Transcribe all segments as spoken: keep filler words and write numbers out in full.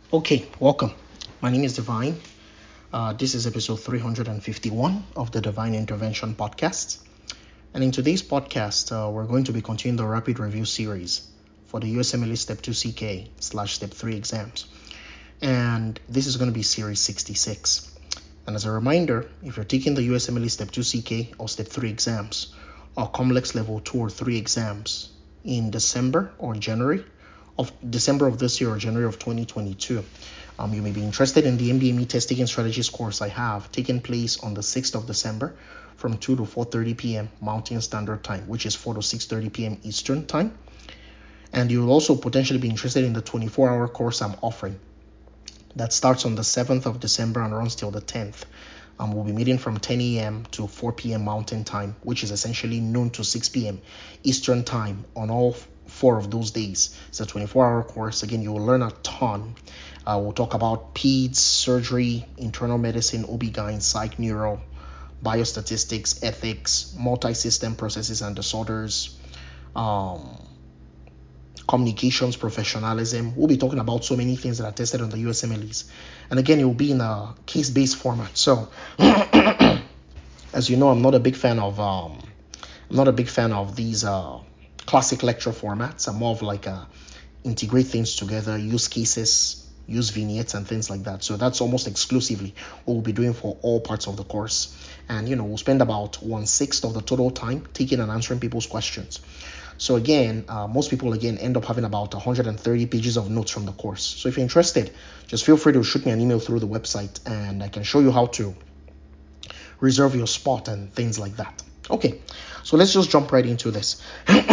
Okay, welcome. My name is Divine. Uh, this is episode three hundred fifty-one of the Divine Intervention Podcast. And in today's podcast, uh, we're going to be continuing the rapid review series for the U S M L E Step two C K slash Step three exams. And this is going to be series sixty-six. And as a reminder, if you're taking the U S M L E Step two C K or Step three exams, or COMLEX Level two or three exams in December or January, of December of this year or January of twenty twenty-two, um, you may be interested in the M B M E Test Taking Strategies course I have taking place on the sixth of December from two to four thirty p.m. Mountain Standard Time, which is four to six thirty p.m. Eastern Time. And you'll also potentially be interested in the twenty-four hour course I'm offering that starts on the seventh of December and runs till the tenth. Um, we'll be meeting from ten a.m. to four p.m. Mountain Time, which is essentially noon to six p.m. Eastern Time on all four of those days. It's a twenty-four hour course. Again, you will learn a ton. Uh, we'll talk about peds, surgery, internal medicine, O B G Y N, psych, neuro, biostatistics, ethics, multi-system processes and disorders, um, communications, professionalism. We'll be talking about so many things that are tested on the U S M L Es. And again, it will be in a case-based format. So, as you know, I'm not a big fan of um, I'm not a big fan of these uh, classic lecture formats. I'm more of like a integrate things together, use cases, use vignettes and things like that. So that's almost exclusively what we'll be doing for all parts of the course. And you know, we'll spend about one sixth of the total time taking and answering people's questions. So again, uh, most people again end up having about one hundred thirty pages of notes from the course. So if you're interested, just feel free to shoot me an email through the website and I can show you how to reserve your spot and things like that. Okay, so let's just jump right into this.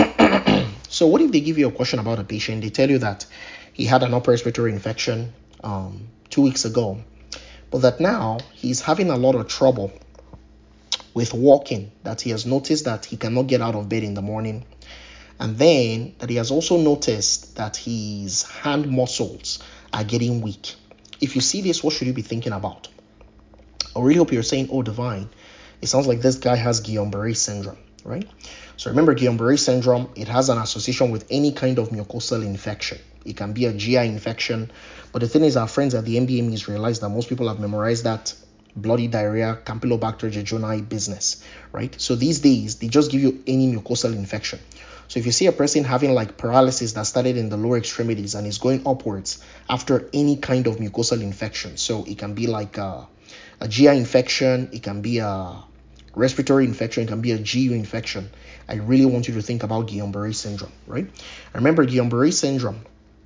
So what if they give you a question about a patient? They tell you that he had an upper respiratory infection um, two weeks ago, but that now he's having a lot of trouble with walking, that he has noticed that he cannot get out of bed in the morning, and then that he has also noticed that his hand muscles are getting weak. If you see this, what should you be thinking about? I really hope you're saying, oh, Divine, it sounds like this guy has Guillain-Barré syndrome, right? So remember, Guillain-Barré syndrome, it has an association with any kind of mucosal infection. It can be a G I infection, but the thing is, our friends at the M B M Es realize that most people have memorized that bloody diarrhea, Campylobacter jejuni business, right? So these days, they just give you any mucosal infection. So if you see a person having like paralysis that started in the lower extremities and is going upwards after any kind of mucosal infection, so it can be like a, a G I infection, it can be a respiratory infection, it can be a G U infection, I really want you to think about Guillain-Barré syndrome, right? Remember, Guillain-Barré syndrome,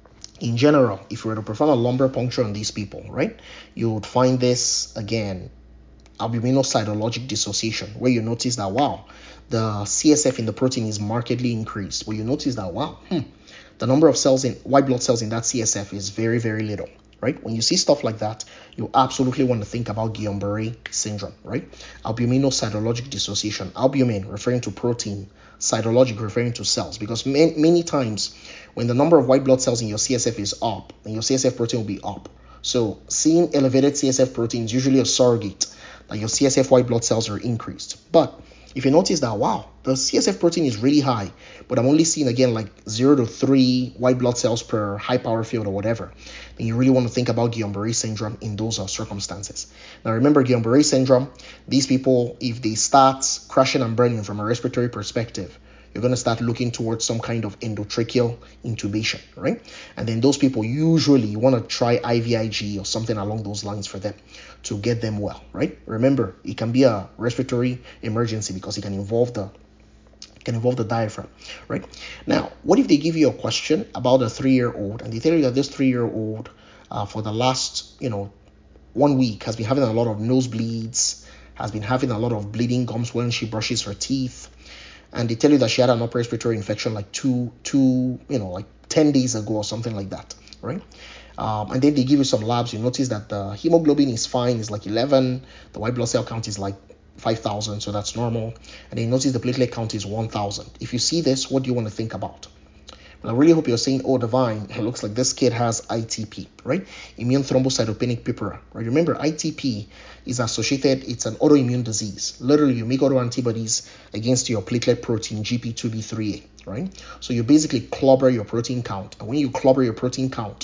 in general, if you were to perform a lumbar puncture on these people, right, you would find this, again, albuminocytologic dissociation, where you notice that, wow, the C S F in the protein is markedly increased, where you notice that, wow, hmm, the number of cells in white blood cells in that C S F is very, very little, right? When you see stuff like that, you absolutely want to think about Guillain-Barré syndrome, right? Albuminocytologic dissociation, albumin referring to protein, cytologic referring to cells, because many, many times when the number of white blood cells in your C S F is up, then your C S F protein will be up. So seeing elevated C S F protein is usually a surrogate that your C S F white blood cells are increased. But if you notice that, wow, the C S F protein is really high, but I'm only seeing, again, like zero to three white blood cells per high power field or whatever, then you really want to think about Guillain-Barré syndrome in those uh, circumstances. Now, remember, Guillain-Barré syndrome, these people, if they start crashing and burning from a respiratory perspective, you're going to start looking towards some kind of endotracheal intubation, right? And then those people, usually you want to try I V I G or something along those lines for them to get them well, right? Remember, it can be a respiratory emergency because it can involve the it can involve the diaphragm, right? Now, what if they give you a question about a three-year-old and they tell you that this three-year-old uh, for the last, you know, one week has been having a lot of nosebleeds, has been having a lot of bleeding gums when she brushes her teeth, and they tell you that she had an upper respiratory infection like two, two, you know, like ten days ago or something like that, right? Um, and then they give you some labs. You notice that the hemoglobin is fine, is like eleven. The white blood cell count is like five thousand, so that's normal. And then you notice the platelet count is one thousand. If you see this, what do you want to think about? Well, I really hope you're saying, oh, Divine, it looks like this kid has I T P, right? Immune thrombocytopenic purpura, right? Remember, I T P is associated, it's an autoimmune disease. Literally, you make autoantibodies against your platelet protein, G P two B three A, right? So you basically clobber your protein count. And when you clobber your protein count,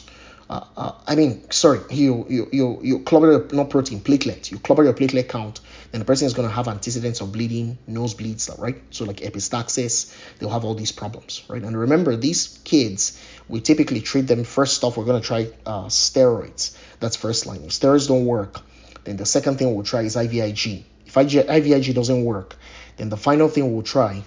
uh, uh, I mean, sorry, you you you you clobber your, not protein, platelet. You clobber your platelet count, then the person is going to have antecedents of bleeding, nosebleeds, right? So like epistaxis, they'll have all these problems, right? And remember, these kids, we typically treat them first off. We're going to try uh, steroids. That's first line. If steroids don't work, then the second thing we'll try is I V I G. If I V I G doesn't work, then the final thing we'll try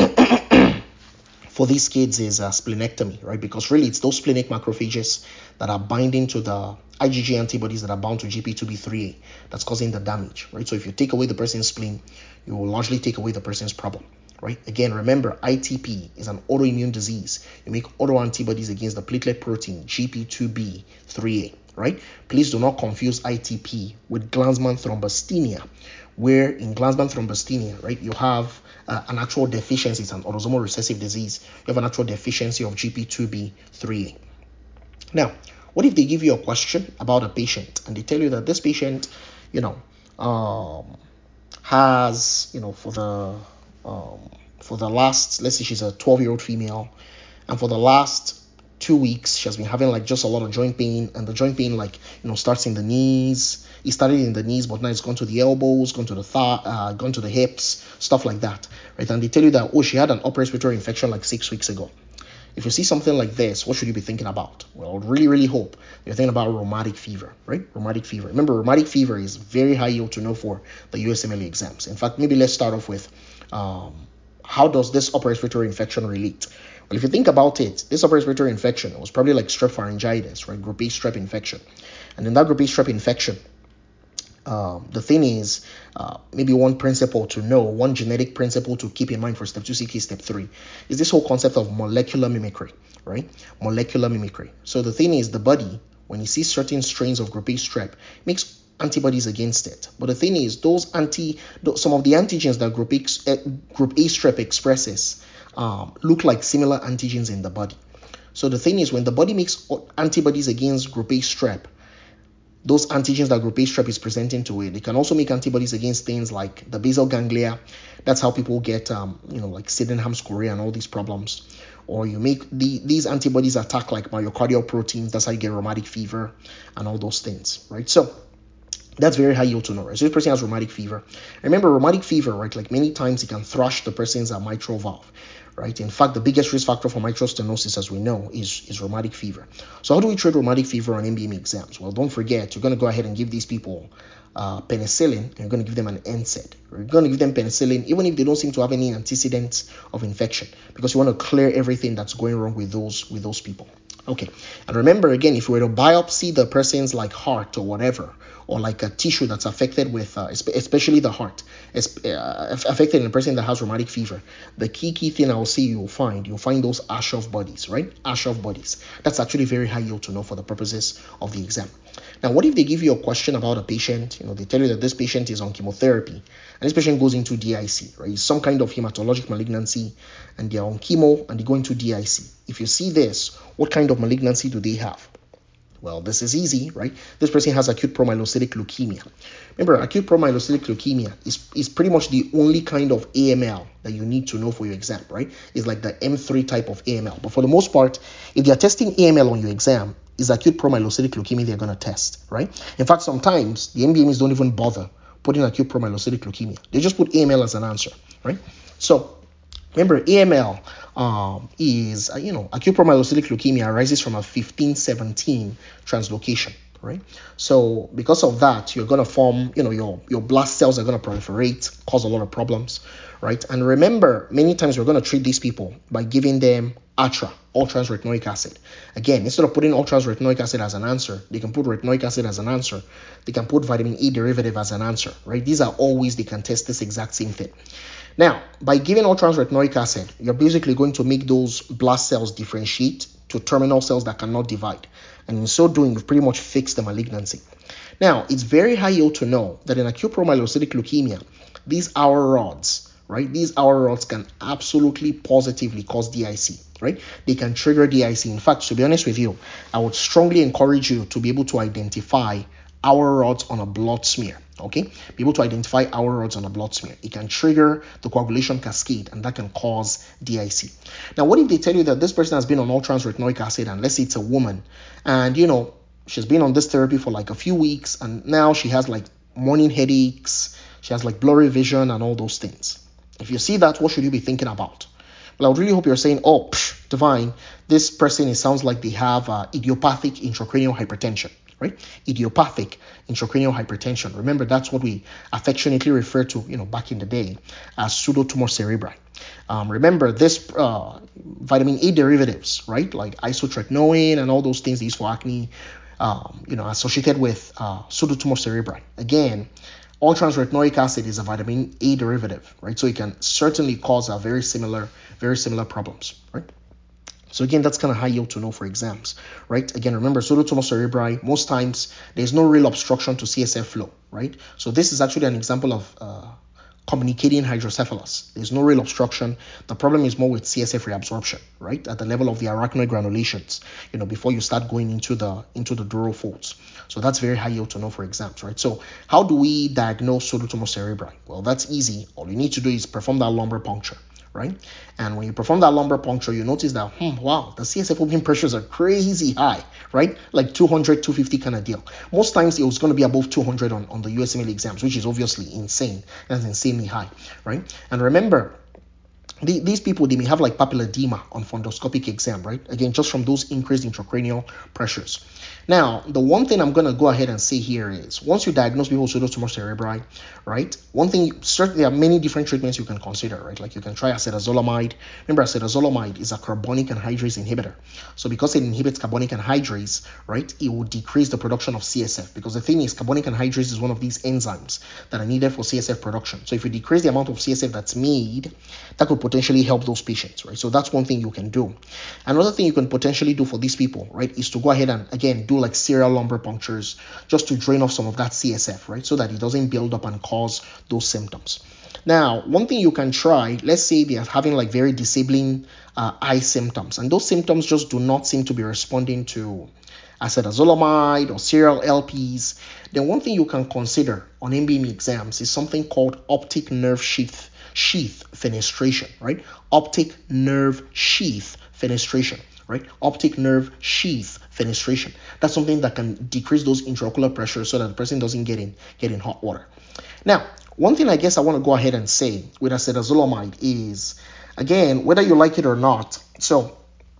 for these kids is uh, splenectomy, right? Because really it's those splenic macrophages that are binding to the IgG antibodies that are bound to G P two B three A that's causing the damage, right? So if you take away the person's spleen, you will largely take away the person's problem, right? Again, remember, I T P is an autoimmune disease. You make autoantibodies against the platelet protein G P two B three A, right? Please do not confuse I T P with Glanzmann thrombocythemia, where in Glanzmann thrombocythemia, right, you have uh, an actual deficiency. It's an autosomal recessive disease. You have an actual deficiency of G P two B three A. Now, what if they give you a question about a patient and they tell you that this patient, you know, um, has, you know, for the um, for the last, let's say she's a twelve-year-old female, and for the last two weeks she has been having like just a lot of joint pain, and the joint pain like you know starts in the knees. It started in the knees, but now it's gone to the elbows, gone to the thigh, uh, gone to the hips, stuff like that, right? And they tell you that, oh, she had an upper respiratory infection like six weeks ago. If you see something like this, what should you be thinking about? Well, I would really, really hope you're thinking about rheumatic fever, right? Rheumatic fever. Remember, rheumatic fever is very high yield to know for the U S M L E exams. In fact, maybe let's start off with um, how does this upper respiratory infection relate? Well, if you think about it, this upper respiratory infection was probably like strep pharyngitis, right? Group A strep infection. And in that group A strep infection, Um, the thing is, uh, maybe one principle to know, one genetic principle to keep in mind for step two C K, step three, is this whole concept of molecular mimicry, right? Molecular mimicry. So the thing is, the body, when it sees certain strains of group A strep, makes antibodies against it. But the thing is, those anti, some of the antigens that group A, uh, group A strep expresses um, look like similar antigens in the body. So the thing is, when the body makes antibodies against group A strep, those antigens that group A strep is presenting to it, they can also make antibodies against things like the basal ganglia. That's how people get, um, you know, like Sydenham's chorea and all these problems. Or you make the these antibodies attack like myocardial proteins. That's how you get rheumatic fever and all those things, right? So that's very high yield to know, right? So this person has rheumatic fever. Remember, rheumatic fever, right? Like many times it can thrush the person's uh, mitral valve, right? In fact, the biggest risk factor for mitral stenosis, as we know, is, is rheumatic fever. So how do we treat rheumatic fever on M B M E exams? Well, don't forget, you're going to go ahead and give these people uh, penicillin, and you're going to give them an N SAID. You're going to give them penicillin, even if they don't seem to have any antecedents of infection, because you want to clear everything that's going wrong with those with those people. Okay, and remember again, if you were to biopsy the person's like heart or whatever, or like a tissue that's affected with, uh, especially the heart, uh, affected in a person that has rheumatic fever, the key key thing I will say you'll find, you'll find those Aschoff bodies, right? Aschoff bodies. That's actually very high yield to know for the purposes of the exam. Now, what if they give you a question about a patient? You know, they tell you that this patient is on chemotherapy, and this patient goes into D I C, right? It's some kind of hematologic malignancy, and they're on chemo and they go into D I C. If you see this, what kind of malignancy do they have? Well, this is easy, right? This person has acute promyelocytic leukemia. Remember, acute promyelocytic leukemia is, is pretty much the only kind of A M L that you need to know for your exam, right? It's like the M three type of A M L. But for the most part, if they are testing A M L on your exam, it's acute promyelocytic leukemia they're going to test, right? In fact, sometimes the M B M Es don't even bother putting acute promyelocytic leukemia. They just put A M L as an answer, right? So remember, A M L um, is, uh, you know, acute promyelocytic leukemia arises from a fifteen seventeen translocation, right? So because of that, you're going to form, you know, your, your blast cells are going to proliferate, cause a lot of problems, right? And remember, many times we're going to treat these people by giving them A T R A, all-trans retinoic acid. Again, instead of putting all-trans retinoic acid as an answer, they can put retinoic acid as an answer. They can put vitamin E derivative as an answer, right? These are always, they can test this exact same thing. Now, by giving all-trans retinoic acid, you're basically going to make those blast cells differentiate to terminal cells that cannot divide. And in so doing, you've pretty much fixed the malignancy. Now, it's very high yield to know that in acute promyelocytic leukemia, these hour rods, right? These hour rods can absolutely positively cause D I C, right? They can trigger D I C. In fact, to be honest with you, I would strongly encourage you to be able to identify Auer rods on a blood smear. Okay, be able to identify Auer rods on a blood smear. It can trigger the coagulation cascade, and that can cause D I C. Now, what if they tell you that this person has been on all trans retinoic acid, and let's say it's a woman, and you know she's been on this therapy for like a few weeks, and now she has like morning headaches, she has like blurry vision and all those things. If you see that, what should you be thinking about? Well, I would really hope you're saying, oh, psh, Divine, this person, it sounds like they have uh, idiopathic intracranial hypertension, right? Idiopathic intracranial hypertension. Remember, that's what we affectionately refer to, you know, back in the day as pseudotumor cerebri. Um, remember, this uh, vitamin A derivatives, right, like isotretinoin and all those things they use for acne, um, you know, associated with uh, pseudotumor cerebri. Again, all trans-retinoic acid is a vitamin A derivative, right? So it can certainly cause a very similar, very similar problems, right? So again, that's kind of high yield to know for exams, right? Again, remember, pseudotumor cerebri, most times there's no real obstruction to C S F flow, right? So this is actually an example of uh, communicating hydrocephalus. There's no real obstruction. The problem is more with C S F reabsorption, right? At the level of the arachnoid granulations, you know, before you start going into the into the dural folds. So that's very high yield to know for exams, right? So how do we diagnose pseudotumor cerebri? Well, that's easy. All you need to do is perform that lumbar puncture, right? And when you perform that lumbar puncture, you notice that, hmm, wow, the C S F opening pressures are crazy high, right? Like two hundred, two fifty kind of deal. Most times it was going to be above two hundred on, on the U S M L E exams, which is obviously insane. That's insanely high, right? And remember, the, these people, they may have like papilledema on fundoscopic exam, right? Again, just from those increased intracranial pressures. Now, the one thing I'm going to go ahead and say here is, once you diagnose people with pseudotumor cerebri, right, one thing, certainly there are many different treatments you can consider, right? Like you can try acetazolamide. Remember, acetazolamide is a carbonic anhydrase inhibitor. So because it inhibits carbonic anhydrase, right, it will decrease the production of C S F. Because the thing is, carbonic anhydrase is one of these enzymes that are needed for C S F production. So if you decrease the amount of C S F that's made, that could potentially help those patients, right? So that's one thing you can do. Another thing you can potentially do for these people, right, is to go ahead and, again, do like serial lumbar punctures just to drain off some of that C S F, right, so that it doesn't build up and cause those symptoms. Now, one thing you can try, let's say they are having like very disabling uh, eye symptoms, and those symptoms just do not seem to be responding to acetazolamide or serial L Ps, then one thing you can consider on M B M E exams is something called optic nerve sheath sheath fenestration, right? Optic nerve sheath fenestration, right? Optic nerve sheath fenestration. That's something that can decrease those intraocular pressures so that the person doesn't get in get in hot water. Now, one thing I guess I want to go ahead and say with acetazolamide is, again, whether you like it or not. So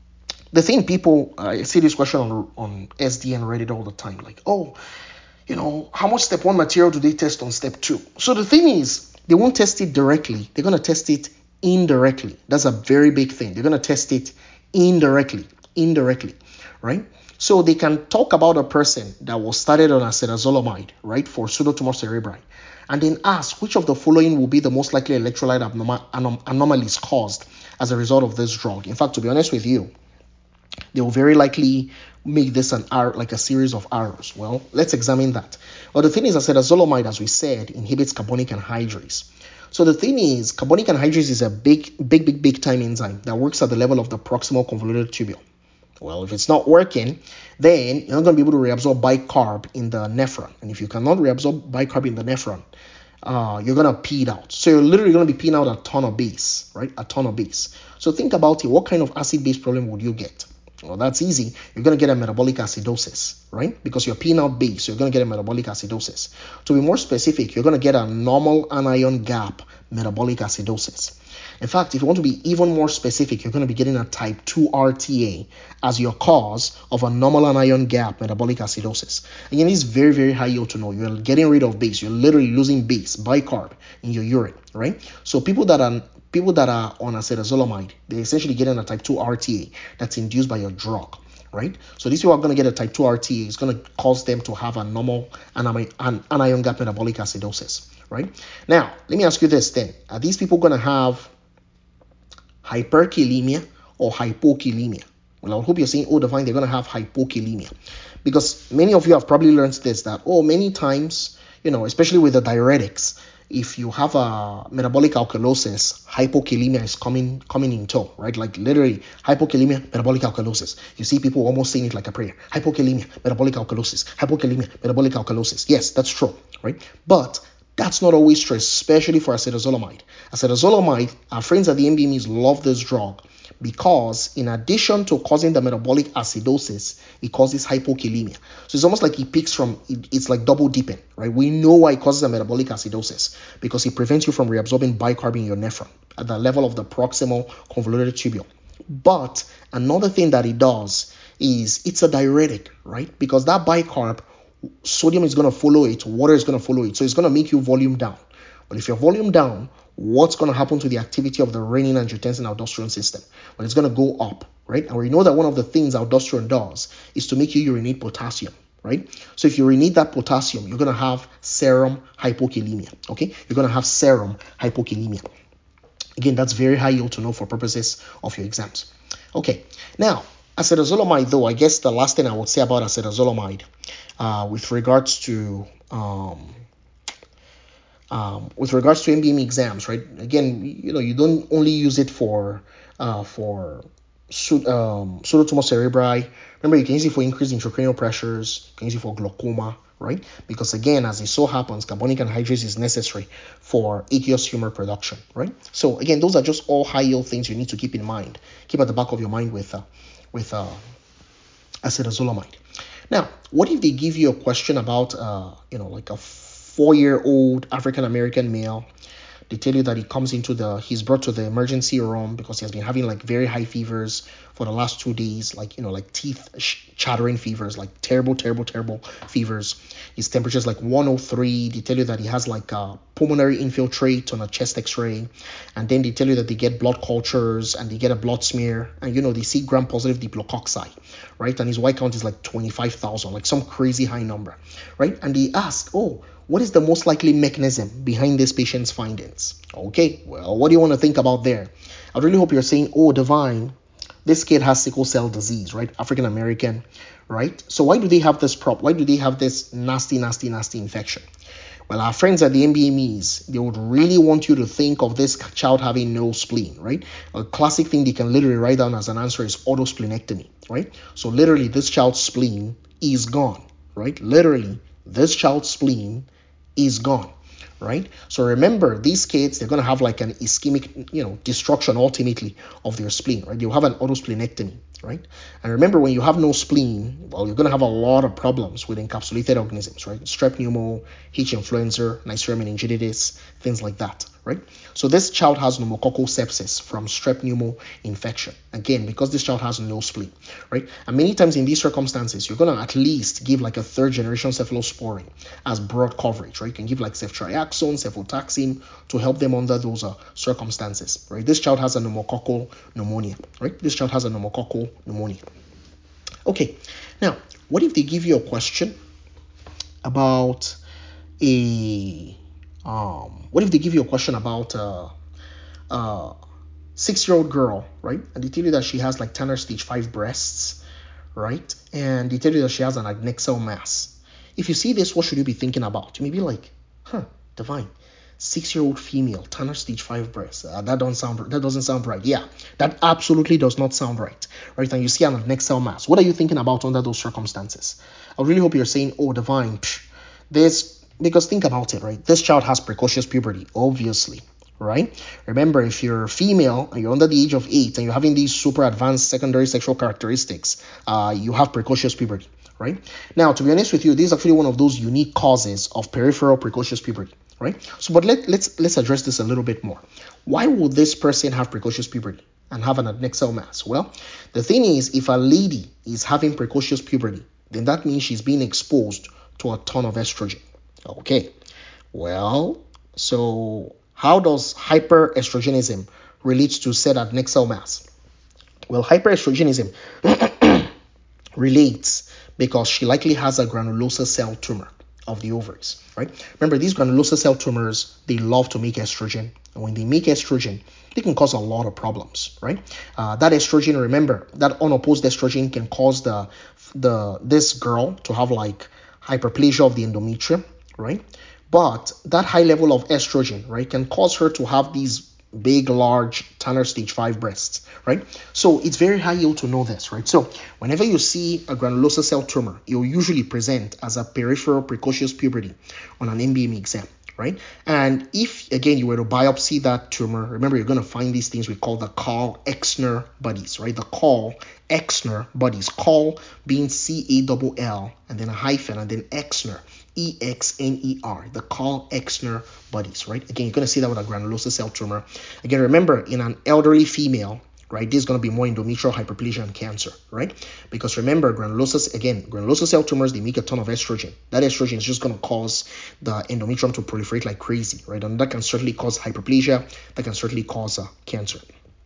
the thing people, uh, I see this question on on S D and Reddit all the time, like, oh, you know, how much step one material do they test on step two? So the thing is, they won't test it directly. They're going to test it indirectly. That's a very big thing. They're going to test it indirectly, indirectly, right? So they can talk about a person that was started on acetazolamide, right, for pseudotumor cerebri, and then ask which of the following will be the most likely electrolyte abnormal, anom- anomalies caused as a result of this drug. In fact, to be honest with you, they will very likely make this an arrow, like a series of arrows. Well, let's examine that. Well, the thing is, acetazolamide, as we said, inhibits carbonic anhydrase. So the thing is, carbonic anhydrase is a big, big, big, big time enzyme that works at the level of the proximal convoluted tubule. Well, if it's not working, then you're not going to be able to reabsorb bicarb in the nephron. And if you cannot reabsorb bicarb in the nephron, uh, you're going to pee it out. So you're literally going to be peeing out a ton of base, right? A ton of base. So think about it. What kind of acid-base problem would you get? Well, that's easy. You're going to get a metabolic acidosis, right? Because you're peeing out base, so you're going to get a metabolic acidosis. To be more specific, you're going to get a normal anion gap metabolic acidosis. In fact, if you want to be even more specific, you're going to be getting a type two R T A as your cause of a normal anion gap metabolic acidosis. Again, it's very, very high yield to know. You're getting rid of base. You're literally losing base, bicarb, in your urine, right? So people that are people that are on acetazolamide, they're essentially getting a type two R T A that's induced by your drug, right? So these people are going to get a type two R T A. It's going to cause them to have a normal anion, an anion gap metabolic acidosis, right? Now, let me ask you this then. Are these people going to have hyperkalemia or hypokalemia? Well, I hope you're saying, oh, Divine, they're going to have hypokalemia. Because many of you have probably learned this, that, oh, many times, you know, especially with the diuretics, if you have a metabolic alkalosis, hypokalemia is coming coming in tow, right? Like literally, hypokalemia, metabolic alkalosis. You see people almost saying it like a prayer. Hypokalemia, metabolic alkalosis. Hypokalemia, metabolic alkalosis. Yes, that's true, right? But that's not always true, especially for acetazolamide. Acetazolamide, our friends at the M B M Es love this drug because in addition to causing the metabolic acidosis, it causes hypokalemia. So it's almost like it picks from, it, it's like double dipping, right? We know why it causes a metabolic acidosis, because it prevents you from reabsorbing bicarb in your nephron at the level of the proximal convoluted tubule. But another thing that it does is it's a diuretic, right? Because that bicarb, sodium is going to follow it, water is going to follow it. So it's going to make you volume down. But if you're volume down, what's going to happen to the activity of the renin, angiotensin, aldosterone system? Well, it's going to go up, right? And we know that one of the things aldosterone does is to make you urinate potassium, right? So if you urinate that potassium, you're going to have serum hypokalemia, okay? You're going to have serum hypokalemia. Again, that's very high yield to know for purposes of your exams. Okay, now, acetazolamide, though, I guess the last thing I would say about acetazolamide uh, with regards to um, um, with regards to M B M E exams, right? Again, you know, you don't only use it for uh, for um, pseudotumor cerebri. Remember, you can use it for increased intracranial pressures. You can use it for glaucoma, right? Because again, as it so happens, carbonic anhydrase is necessary for aqueous humor production, right? So again, those are just all high yield things you need to keep in mind. Keep at the back of your mind with uh, with uh, acetazolamide. Now, what if they give you a question about, uh, you know, like a four-year-old African-American male? They tell you that he comes into the, he's brought to the emergency room because he has been having like very high fevers for the last two days, like, you know, like teeth chattering fevers, like terrible, terrible, terrible fevers. His temperature is like one oh three. They tell you that he has like a pulmonary infiltrate on a chest x-ray. And then they tell you that they get blood cultures and they get a blood smear. And, you know, they see gram-positive diplococci, right? And his white count is like twenty-five thousand, like some crazy high number, right? And they ask, oh, what is the most likely mechanism behind this patient's findings? Okay, well, what do you want to think about there? I really hope you're saying, oh, Divine, this kid has sickle cell disease, right? African American, right? So why do they have this prop? Why do they have this nasty, nasty, nasty infection? Well, our friends at the M B M Es, they would really want you to think of this child having no spleen, right? A classic thing they can literally write down as an answer is autosplenectomy, right? So literally, this child's spleen is gone, right? Literally, this child's spleen is gone, right? So remember, these kids, they're going to have like an ischemic, you know, destruction ultimately of their spleen, right? They'll have an autosplenectomy, right? And remember, when you have no spleen, well, you're going to have a lot of problems with encapsulated organisms, right? Strep pneumo, H. influenza, Neisseria meningitidis, things like that, right? So this child has pneumococcal sepsis from strep pneumo infection. Again, because this child has no spleen, right? And many times in these circumstances, you're going to at least give like a third generation cephalosporin as broad coverage, right? You can give like ceftriaxone, cefotaxime to help them under those uh, circumstances, right? This child has a pneumococcal pneumonia, right? This child has a pneumococcal pneumonia. Okay, now, what if they give you a question about a, um, what if they give you a question about uh, uh, six-year-old girl, right? And they tell you that she has like Tanner stage five breasts, right? And they tell you that she has an adnexal mass. If you see this, what should you be thinking about? You may be like, huh, Divine, six-year-old female, Tanner stage five breasts. Uh, that doesn't sound that doesn't sound right. Yeah, that absolutely does not sound right, right? And you see an adnexal mass. What are you thinking about under those circumstances? I really hope you're saying, oh, Divine, psh, this, because think about it, right? This child has precocious puberty, obviously, right? Remember, if you're female and you're under the age of eight and you're having these super advanced secondary sexual characteristics, uh, you have precocious puberty, right? Now, to be honest with you, this is actually one of those unique causes of peripheral precocious puberty, right? So, but let, let's let's address this a little bit more. Why would this person have precocious puberty and have an adnexal mass? Well, the thing is, if a lady is having precocious puberty, then that means she's being exposed to a ton of estrogen. Okay, well, so how does hyperestrogenism relate to said adnexal mass? Well, hyperestrogenism relates because she likely has a granulosa cell tumor of the ovaries, right? Remember, these granulosa cell tumors, they love to make estrogen. And when they make estrogen, they can cause a lot of problems, right? Uh, that estrogen, remember, that unopposed estrogen can cause the the this girl to have like hyperplasia of the endometrium, right? But that high level of estrogen, right, can cause her to have these big, large Tanner stage five breasts, right? So it's very high yield to know this, right? So whenever you see a granulosa cell tumor, it will usually present as a peripheral precocious puberty on an M B M E exam, right? And if, again, you were to biopsy that tumor, remember, you're going to find these things we call the Carl-Exner bodies, right? The Carl-Exner bodies. Carl being C A L L and then a hyphen and then Exner, E X N E R, the Carl-Exner bodies, right? Again, you're going to see that with a granulosa cell tumor. Again, remember, in an elderly female, right, this is going to be more endometrial hyperplasia and cancer, right? Because remember, granulosa, again, granulosa cell tumors, they make a ton of estrogen. That estrogen is just going to cause the endometrium to proliferate like crazy, right? And that can certainly cause hyperplasia. That can certainly cause uh, cancer.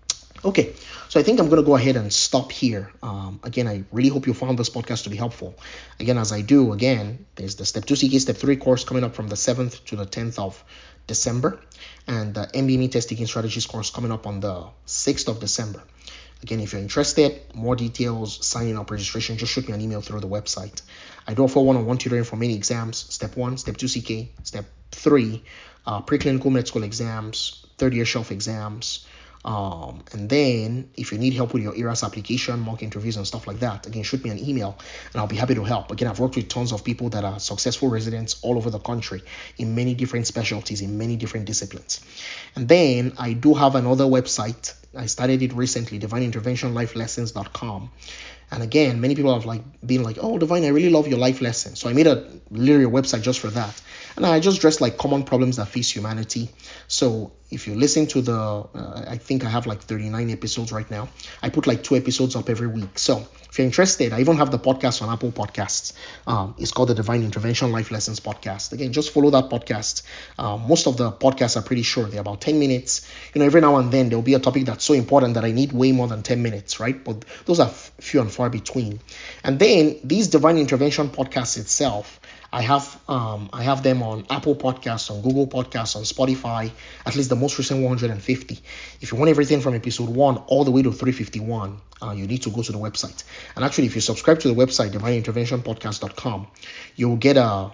Okay, so I think I'm going to go ahead and stop here. Um, again, I really hope you found this podcast to be helpful. Again, as I do, again, there's the Step two C K, Step three course coming up from the seventh to the tenth of December, and the M B M E test taking strategies course coming up on the sixth of December. Again, if you're interested, more details, signing up, registration, just shoot me an email through the website. I do offer one-on-one tutoring for many exams, Step one, Step two C K, Step three, uh, preclinical med school exams, third-year shelf exams, Um, and then if you need help with your E R A S application, mock interviews and stuff like that, again, shoot me an email and I'll be happy to help. Again, I've worked with tons of people that are successful residents all over the country in many different specialties, in many different disciplines. And then I do have another website. I started it recently, divine intervention life lessons dot com. And again, many people have like been like, oh, Divine, I really love your life lesson. So I made a literally a website just for that. And I just dress like common problems that face humanity. So if you listen to the, uh, I think I have like thirty-nine episodes right now. I put like two episodes up every week. So if you're interested, I even have the podcast on Apple Podcasts. Um, it's called the Divine Intervention Life Lessons Podcast. Again, just follow that podcast. Um, most of the podcasts are pretty short. They're about ten minutes. You know, every now and then there'll be a topic that's so important that I need way more than ten minutes, right? But those are f- few and far between. And then these Divine Intervention podcasts itself, I have um, I have them on Apple Podcasts, on Google Podcasts, on Spotify, at least the most recent one hundred fifty. If you want everything from episode one all the way to three fifty-one, uh, you need to go to the website. And actually, if you subscribe to the website, divine intervention podcast dot com, you'll get a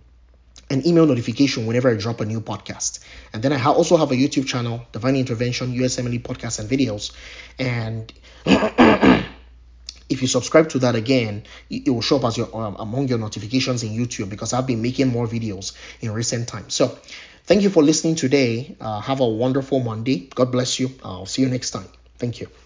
an email notification whenever I drop a new podcast. And then I ha- also have a YouTube channel, Divine Intervention, U S M L E Podcasts and Videos. And if you subscribe to that, again, it will show up as your um, among your notifications in YouTube because I've been making more videos in recent times. So thank you for listening today. Uh, have a wonderful Monday. God bless you. I'll see you next time. Thank you.